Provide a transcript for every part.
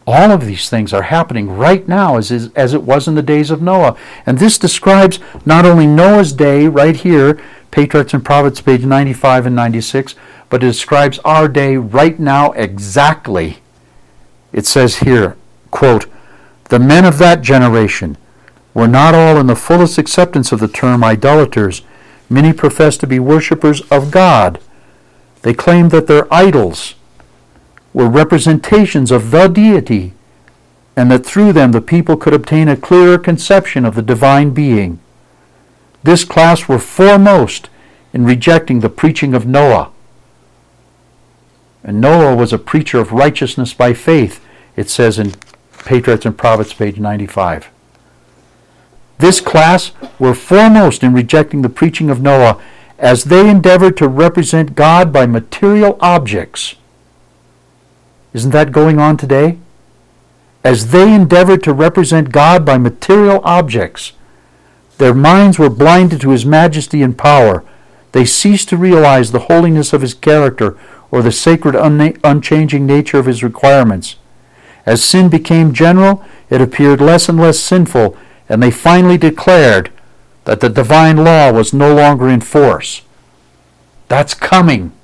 All of these things are happening right now as it was in the days of Noah. And this describes not only Noah's day right here, Patriarchs and Prophets, page 95 and 96, but it describes our day right now exactly. It says here, quote, "The men of that generation were not all in the fullest acceptance of the term idolaters. Many professed to be worshippers of God. They claimed that their idols were representations of the deity, and that through them the people could obtain a clearer conception of the divine being. This class were foremost in rejecting the preaching of Noah." And Noah was a preacher of righteousness by faith, it says in Patriarchs and Prophets, page 95. This class were foremost in rejecting the preaching of Noah, as they endeavored to represent God by material objects. Isn't that going on today? As they endeavored to represent God by material objects, their minds were blinded to His majesty and power. They ceased to realize the holiness of His character or the sacred, unchanging nature of His requirements. As sin became general, it appeared less and less sinful, and they finally declared that the divine law was no longer in force. That's coming.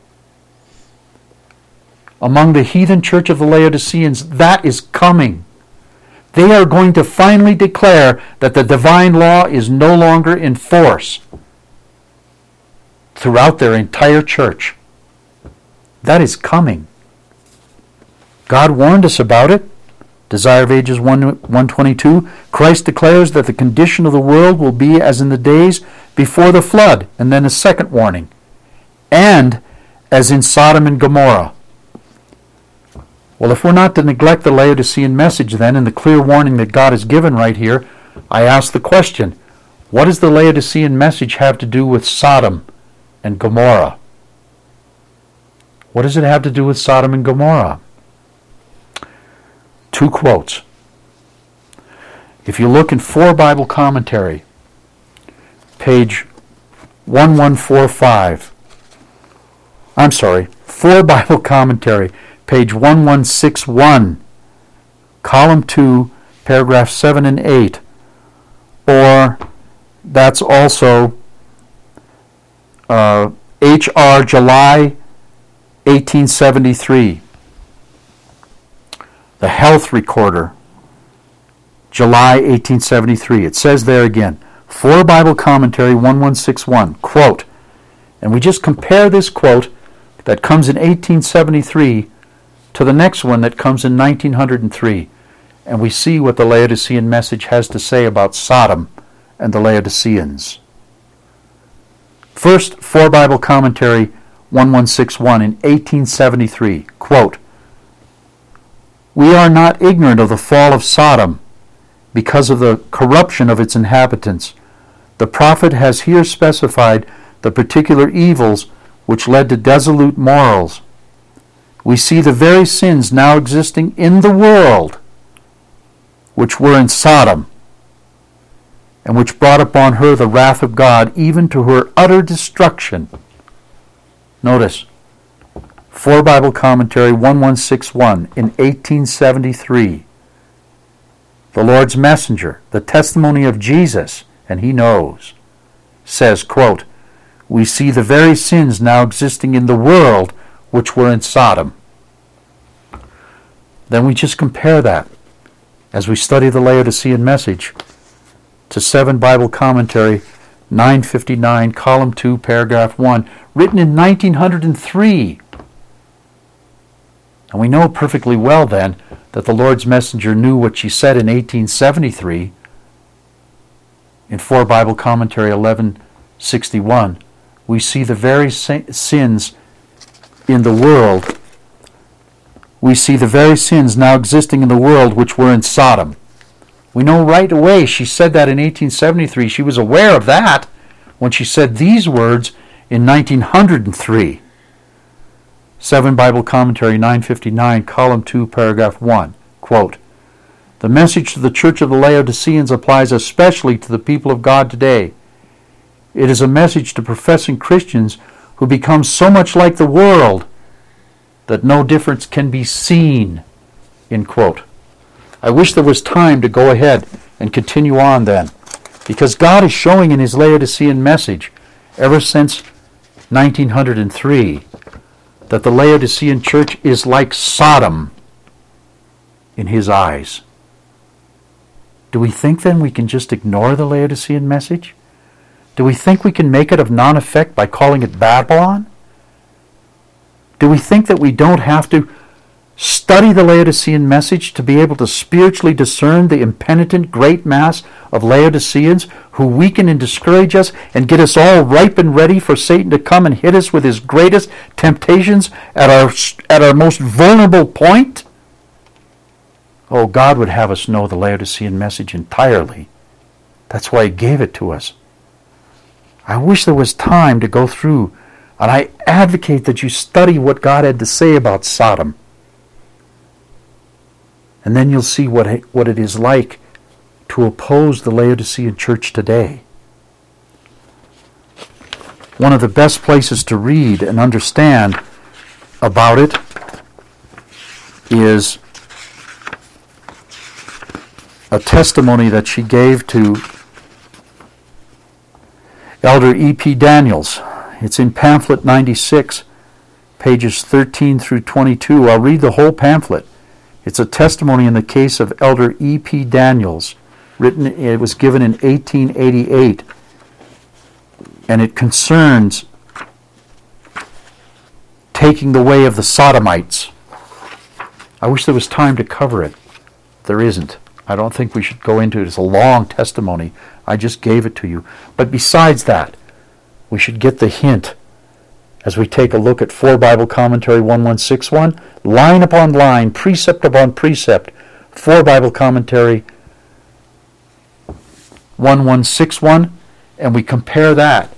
Among the heathen church of the Laodiceans, that is coming. They are going to finally declare that the divine law is no longer in force throughout their entire church. That is coming. God warned us about it. Desire of Ages 122. Christ declares that the condition of the world will be as in the days before the flood. And then a second warning. And as in Sodom and Gomorrah. Well, if we're not to neglect the Laodicean message then, and the clear warning that God has given right here, I ask the question, what does the Laodicean message have to do with Sodom and Gomorrah? What does it have to do with Sodom and Gomorrah? Two quotes. If you look in 4 Bible Commentary, page 1145, 4 Bible Commentary, page 1161, column 2, paragraphs 7 and 8, or that's also H.R. July 1873. The Health Recorder, July 1873. It says there again, 4 Bible Commentary 1161, quote, and we just compare this quote that comes in 1873 to the next one that comes in 1903, and we see what the Laodicean message has to say about Sodom and the Laodiceans. First, 4 Bible Commentary 1161 in 1873, quote, "We are not ignorant of the fall of Sodom because of the corruption of its inhabitants. The prophet has here specified the particular evils which led to dissolute morals. We see the very sins now existing in the world which were in Sodom, and which brought upon her the wrath of God, even to her utter destruction." Notice, 4 Bible Commentary 1161 in 1873. The Lord's messenger, the testimony of Jesus, and he knows, says, quote, "We see the very sins now existing in the world which were in Sodom." Then we just compare that, as we study the Laodicean message, to 7 Bible Commentary 959, column 2, paragraph 1, written in 1903. And we know perfectly well then that the Lord's messenger knew what she said in 1873 in 4 Bible Commentary 1161. We see the very sins in the world. We see the very sins now existing in the world which were in Sodom. We know right away she said that in 1873. She was aware of that when she said these words in 1903. 7 Bible Commentary 959, column 2, paragraph 1, quote, "The message to the church of the Laodiceans applies especially to the people of God today. It is a message to professing Christians who become so much like the world that no difference can be seen End quote. I wish there was time to go ahead and continue on then, because God is showing in his Laodicean message ever since 1903 that the Laodicean church is like Sodom in his eyes. Do we think then we can just ignore the Laodicean message? Do we think we can make it of non-effect by calling it Babylon? Do we think that we don't have to study the Laodicean message to be able to spiritually discern the impenitent great mass of Laodiceans who weaken and discourage us and get us all ripe and ready for Satan to come and hit us with his greatest temptations at our most vulnerable point? Oh, God would have us know the Laodicean message entirely. That's why he gave it to us. I wish there was time to go through, and I advocate that you study what God had to say about Sodom. And then you'll see what it is like to oppose the Laodicean church today. One of the best places to read and understand about it is a testimony that she gave to Elder E.P. Daniels. It's in pamphlet 96, pages 13 through 22. I'll read the whole pamphlet. It's a testimony in the case of Elder E.P. Daniels. It was given in 1888, and it concerns taking the way of the Sodomites. I wish there was time to cover it. There isn't. I don't think we should go into it. It's a long testimony. I just gave it to you. But besides that, we should get the hint as we take a look at 4 Bible Commentary 1161, line upon line, precept upon precept, 4 Bible Commentary 1161, and we compare that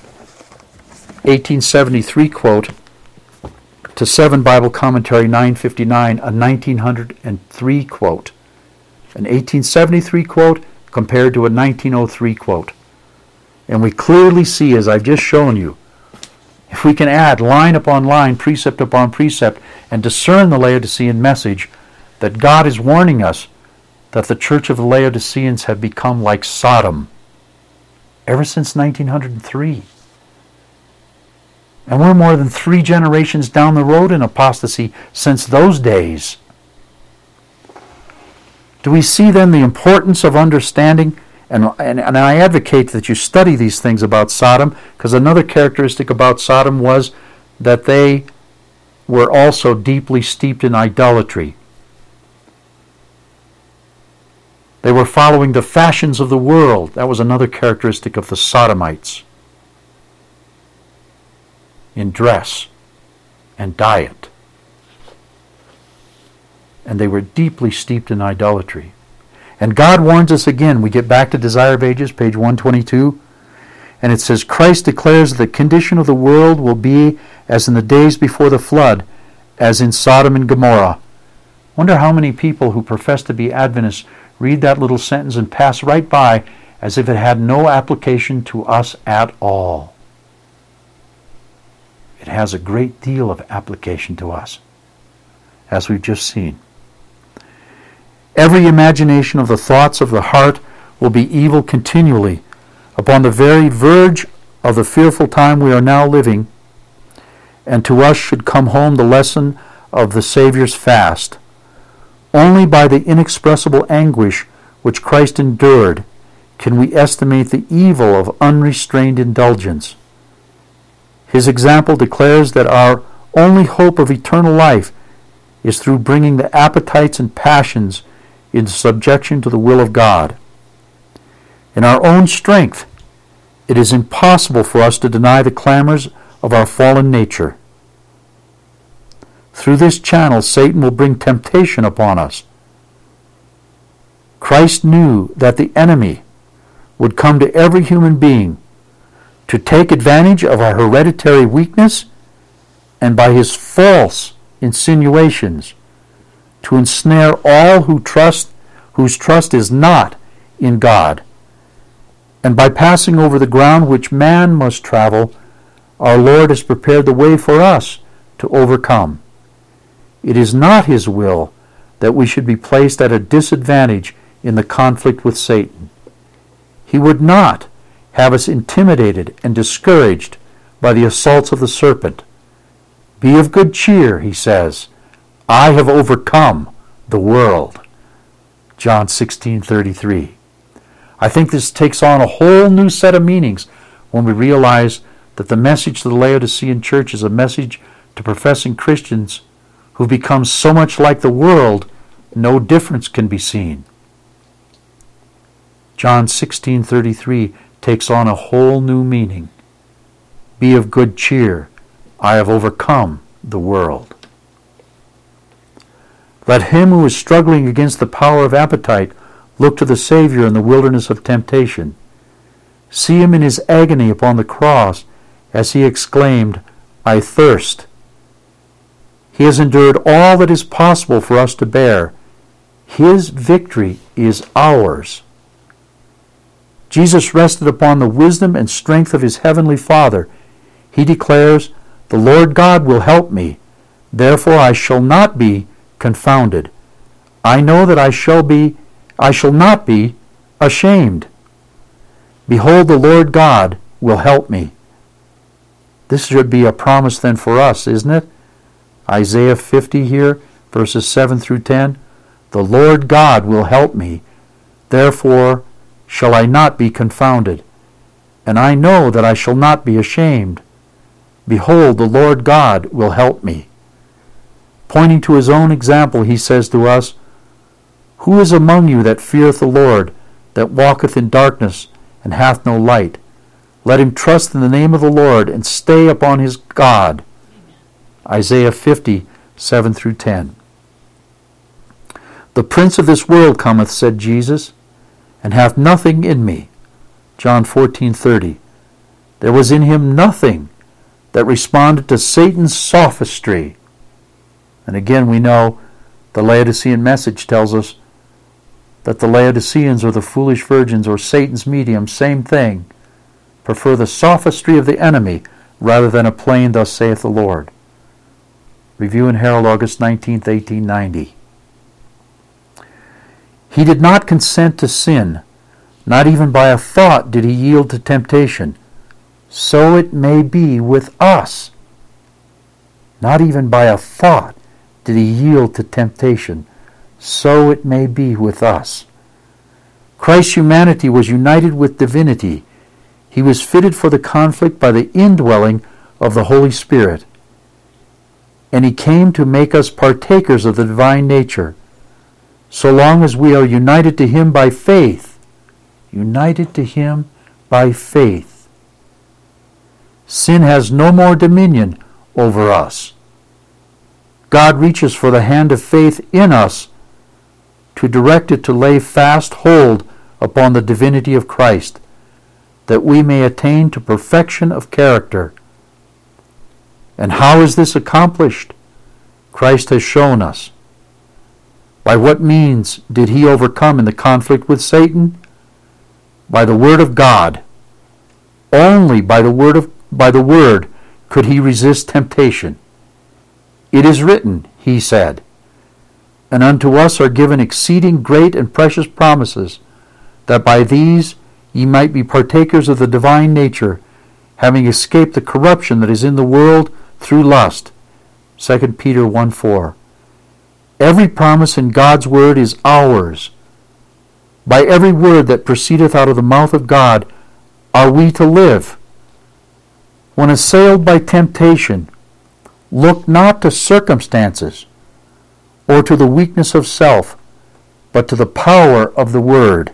1873 quote to 7 Bible Commentary 959, a 1903 quote. An 1873 quote compared to a 1903 quote. And we clearly see, as I've just shown you, if we can add line upon line, precept upon precept, and discern the Laodicean message, that God is warning us that the church of the Laodiceans have become like Sodom ever since 1903. And we're more than 3 generations down the road in apostasy since those days. Do we see then the importance of understanding? And I advocate that you study these things about Sodom, because another characteristic about Sodom was that they were also deeply steeped in idolatry. They were following the fashions of the world. That was another characteristic of the Sodomites. In dress and diet. And they were deeply steeped in idolatry. And God warns us again. We get back to Desire of Ages, page 122, and it says, Christ declares the condition of the world will be as in the days before the flood, as in Sodom and Gomorrah. Wonder how many people who profess to be Adventists read that little sentence and pass right by as if it had no application to us at all. It has a great deal of application to us, as we've just seen. Every imagination of the thoughts of the heart will be evil continually. Upon the very verge of the fearful time we are now living, and to us should come home the lesson of the Savior's fast. Only by the inexpressible anguish which Christ endured can we estimate the evil of unrestrained indulgence. His example declares that our only hope of eternal life is through bringing the appetites and passions in subjection to the will of God. In our own strength, it is impossible for us to deny the clamors of our fallen nature. Through this channel, Satan will bring temptation upon us. Christ knew that the enemy would come to every human being to take advantage of our hereditary weakness and by his false insinuations to ensnare all whose trust is not in God. And by passing over the ground which man must travel, our Lord has prepared the way for us to overcome. It is not his will that we should be placed at a disadvantage in the conflict with Satan. He would not have us intimidated and discouraged by the assaults of the serpent. Be of good cheer, he says. I have overcome the world. John 16:33. I think this takes on a whole new set of meanings when we realize that the message to the Laodicean church is a message to professing Christians who've become so much like the world, no difference can be seen. John 16:33 takes on a whole new meaning. Be of good cheer. I have overcome the world. Let him who is struggling against the power of appetite look to the Savior in the wilderness of temptation. See him in his agony upon the cross as he exclaimed, I thirst. He has endured all that is possible for us to bear. His victory is ours. Jesus rested upon the wisdom and strength of his heavenly Father. He declares, the Lord God will help me. Therefore I shall not be confounded. I know that I shall not be ashamed. Behold, the Lord God will help me. This should be a promise then for us, isn't it? Isaiah 50 here, verses 7 through 10. The Lord God will help me. Therefore shall I not be confounded. And I know that I shall not be ashamed. Behold, the Lord God will help me. Pointing to his own example, he says to us, Who is among you that feareth the Lord, that walketh in darkness, and hath no light? Let him trust in the name of the Lord, and stay upon his God. Isaiah 50, 7 through 10. The prince of this world cometh, said Jesus, and hath nothing in me. John 14:30. There was in him nothing that responded to Satan's sophistry. And again we know the Laodicean message tells us that the Laodiceans, or the foolish virgins, or Satan's medium, same thing, prefer the sophistry of the enemy rather than a plain thus saith the Lord. Review and Herald, August 19th, 1890. He did not consent to sin. Not even by a thought did he yield to temptation. So it may be with us. Not even by a thought did he yield to temptation. So it may be with us. Christ's humanity was united with divinity. He was fitted for the conflict by the indwelling of the Holy Spirit. And he came to make us partakers of the divine nature, so long as we are united to him by faith. United to him by faith. Sin has no more dominion over us. God reaches for the hand of faith in us to direct it to lay fast hold upon the divinity of Christ, that we may attain to perfection of character. And how is this accomplished? Christ has shown us. By what means did he overcome in the conflict with Satan? By the word of God. Only by the word could he resist temptation. It is written, he said, and unto us are given exceeding great and precious promises, that by these ye might be partakers of the divine nature, having escaped the corruption that is in the world through lust. 2 Peter 1:4. Every promise in God's word is ours. By every word that proceedeth out of the mouth of God are we to live. When assailed by temptation, look not to circumstances or to the weakness of self, but to the power of the word.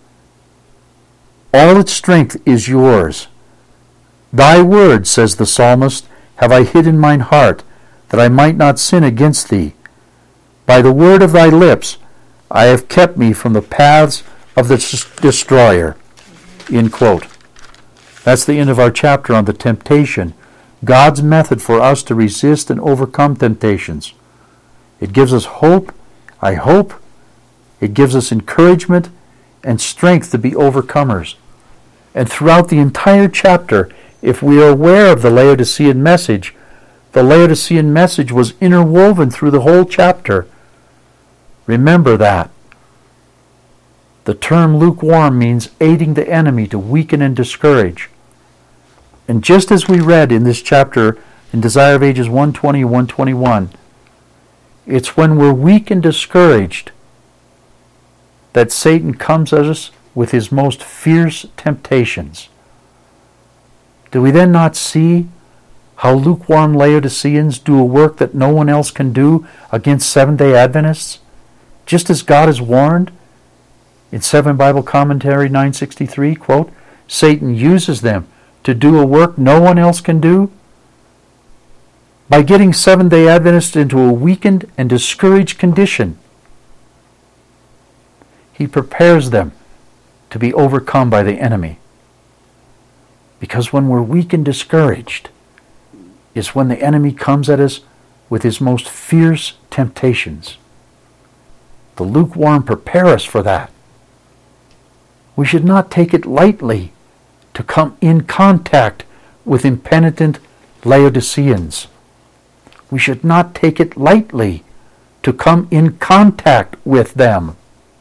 All its strength is yours. Thy word, says the psalmist, have I hid in mine heart, that I might not sin against thee. By the word of thy lips I have kept me from the paths of the destroyer. End quote. That's the end of our chapter on the temptation, God's method for us to resist and overcome temptations. It gives us hope, I hope. It gives us encouragement and strength to be overcomers. And throughout the entire chapter, if we are aware of the Laodicean message was interwoven through the whole chapter. Remember that. The term lukewarm means aiding the enemy to weaken and discourage. And just as we read in this chapter in Desire of Ages 120 and 121, it's when we're weak and discouraged that Satan comes at us with his most fierce temptations. Do we then not see how lukewarm Laodiceans do a work that no one else can do against Seventh-day Adventists? Just as God has warned in 7 Bible Commentary 963, quote, Satan uses them to do a work no one else can do. By getting Seventh-day Adventists into a weakened and discouraged condition, he prepares them to be overcome by the enemy. Because when we're weak and discouraged is when the enemy comes at us with his most fierce temptations. The lukewarm prepare us for that. We should not take it lightly to come in contact with impenitent Laodiceans. We should not take it lightly to come in contact with them.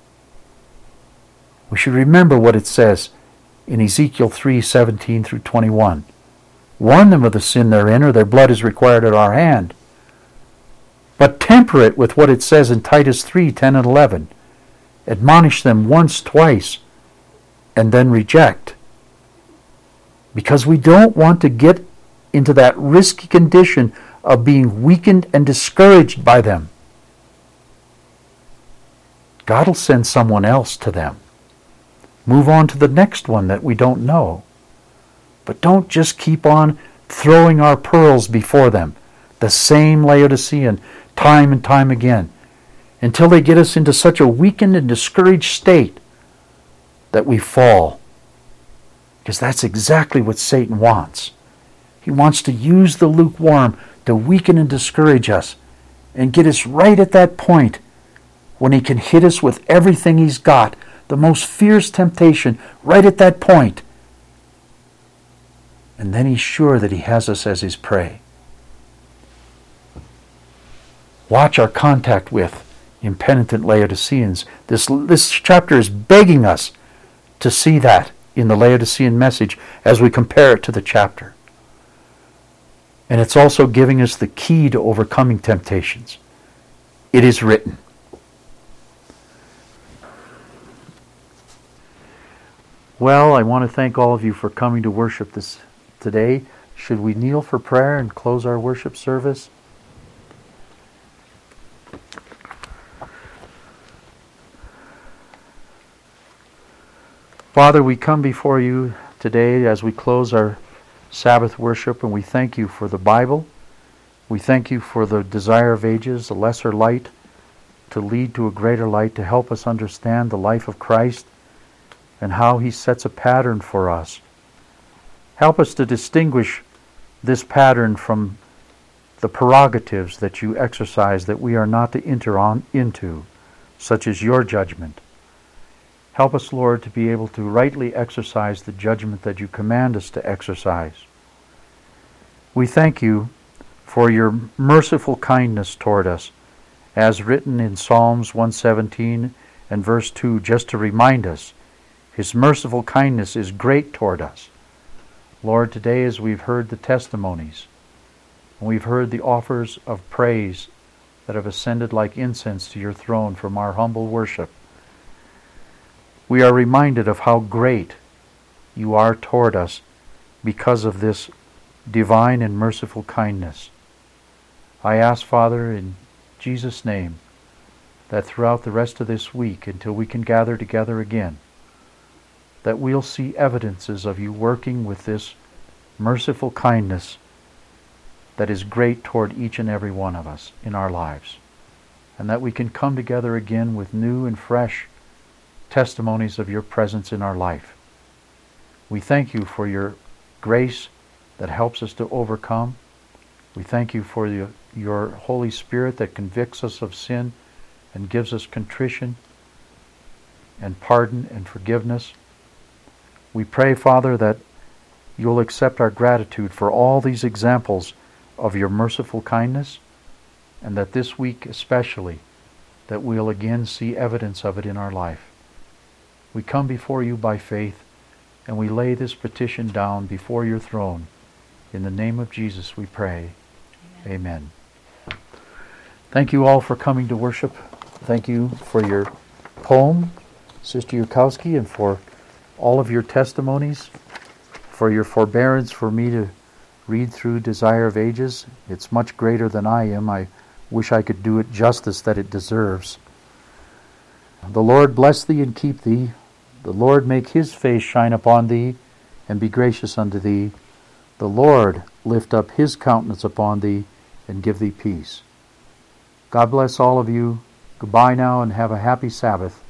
We should remember what it says in Ezekiel 3:17 through 21. Warn them of the sin they're in, or their blood is required at our hand. But temper it with what it says in Titus 3:10 and 11. Admonish them once, twice, and then reject. Because we don't want to get into that risky condition of being weakened and discouraged by them. God will send someone else to them. Move on to the next one that we don't know. But don't just keep on throwing our pearls before them, the same Laodicean, time and time again, until they get us into such a weakened and discouraged state that we fall. Because that's exactly what Satan wants. He wants to use the lukewarm to weaken and discourage us and get us right at that point when he can hit us with everything he's got, the most fierce temptation, right at that point. And then he's sure that he has us as his prey. Watch our contact with impenitent Laodiceans. This chapter is begging us to see that in the Laodicean message as we compare it to the chapter. And it's also giving us the key to overcoming temptations. It is written. Well, I want to thank all of you for coming to worship this today. Should we kneel for prayer and close our worship service? Father, we come before you today as we close our Sabbath worship, and we thank you for the Bible. We thank you for the Desire of Ages, a lesser light to lead to a greater light, to help us understand the life of Christ and how he sets a pattern for us. Help us to distinguish this pattern from the prerogatives that you exercise that we are not to enter into, such as your judgment. Help us, Lord, to be able to rightly exercise the judgment that you command us to exercise. We thank you for your merciful kindness toward us, as written in Psalms 117 and verse 2, just to remind us, his merciful kindness is great toward us. Lord, today as we've heard the testimonies, and we've heard the offers of praise that have ascended like incense to your throne from our humble worship, we are reminded of how great you are toward us because of this divine and merciful kindness. I ask, Father, in Jesus' name, that throughout the rest of this week, until we can gather together again, that we'll see evidences of you working with this merciful kindness that is great toward each and every one of us in our lives, and that we can come together again with new and fresh testimonies of your presence in our life. We thank you for your grace that helps us to overcome. We thank you for your Holy Spirit that convicts us of sin and gives us contrition and pardon and forgiveness. We pray, Father, that you'll accept our gratitude for all these examples of your merciful kindness, and that this week especially, that we'll again see evidence of it in our life. We come before you by faith, and we lay this petition down before your throne. In the name of Jesus we pray. Amen. Thank you all for coming to worship. Thank you for your poem, Sister Yurkowski, and for all of your testimonies, for your forbearance for me to read through Desire of Ages. It's much greater than I am. I wish I could do it justice that it deserves. The Lord bless thee and keep thee. The Lord make his face shine upon thee and be gracious unto thee. The Lord lift up his countenance upon thee and give thee peace. God bless all of you. Goodbye now and have a happy Sabbath.